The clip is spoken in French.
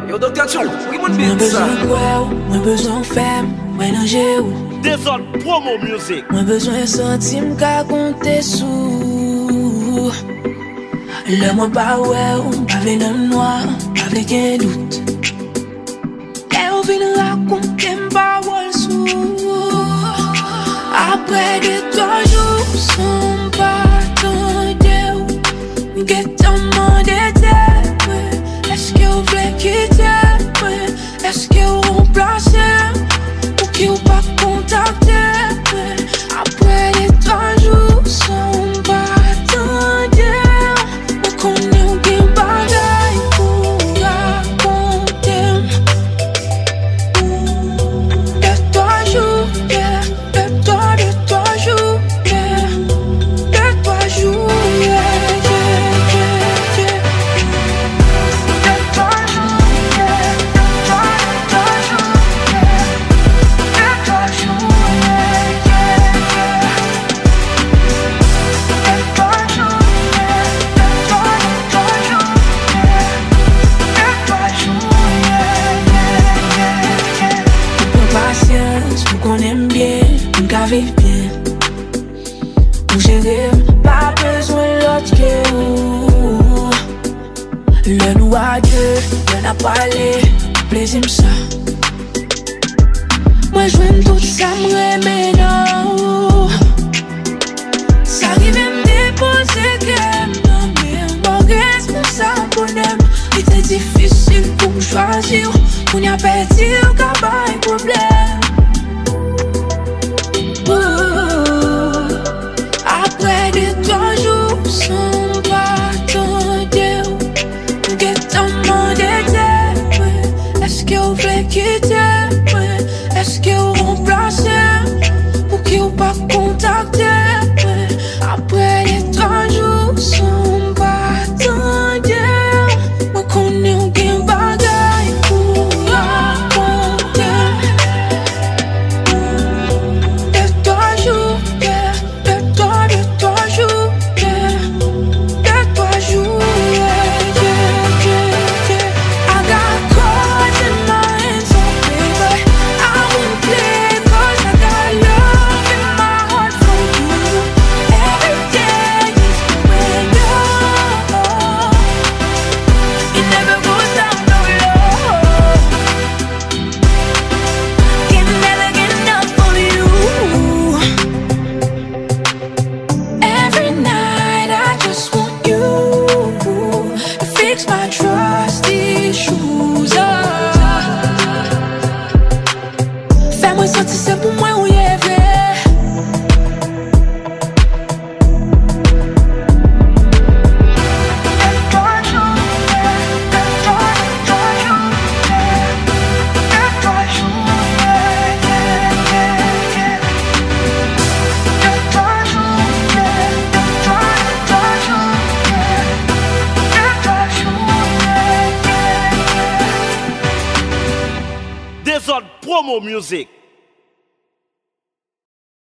Yo, Dr. Chou, oui, mon Moi beat ça. besoin quoi, moi besoin femme, moi nanger ou. Des autres promo music. Moi besoin centime qu'à compter sous. Le moi pas ouais, pas venin noir, pas avec un doute. Et on vient raconter ma parole sous. Après 2-3 jours, sans pas t'entendre, get on mon détail. Est-ce que vous voulez quitter? Est-ce que vous remplacez? Ou qui vous pas contacter? Après 2-3 jours, sans pas t'entendre, on connaît ou qui bagaille pour raconter. 2-3 jours, yeah. 2-3 jours, yeah. 2-3 jours, yeah. Qu'on aime bien, on vive bien. Pour gérer, pas besoin l'autre que vous. Le nous à deux, y'en a parlé, plaisir ça. Moi je veux tout ça, me maintenant. Ça arrive à me déposer que non, mais on responsable pour nous. Il était difficile pour me choisir. On y a perdu, qu'à un problème. Après 2-3 jours, sans pas attendre, get on mon détail. Est-ce que vous voulez quitter? Est-ce que vous remplacez? Ou qui vous pas contacter? Après 2-3 jours, sans pas attendre, on connaît ou qui bagaille pour raconter. 2-3 jours, yeah. 2-3 jours, yeah. 2-3 jours, yeah, yeah, yeah, yeah. I got cards in my hands, so baby, I won't play 'cause I got love in my heart for you. Every day is the window. It never goes down no low. Can never get enough of you. Every night I just want you to fix my trust issues. Fais-moi sentir c'est pour moi où il est vrai. Des autres promo music.